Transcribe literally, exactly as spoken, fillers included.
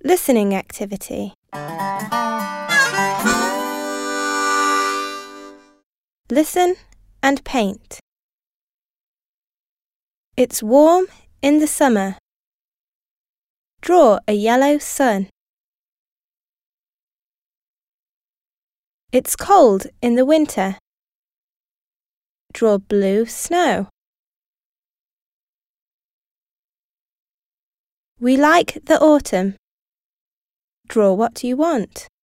Listening activity. Listen and paint. It's warm in the summer. Draw a yellow sun. It's cold in the winter. Draw blue snow. We like the autumn. Draw what you want.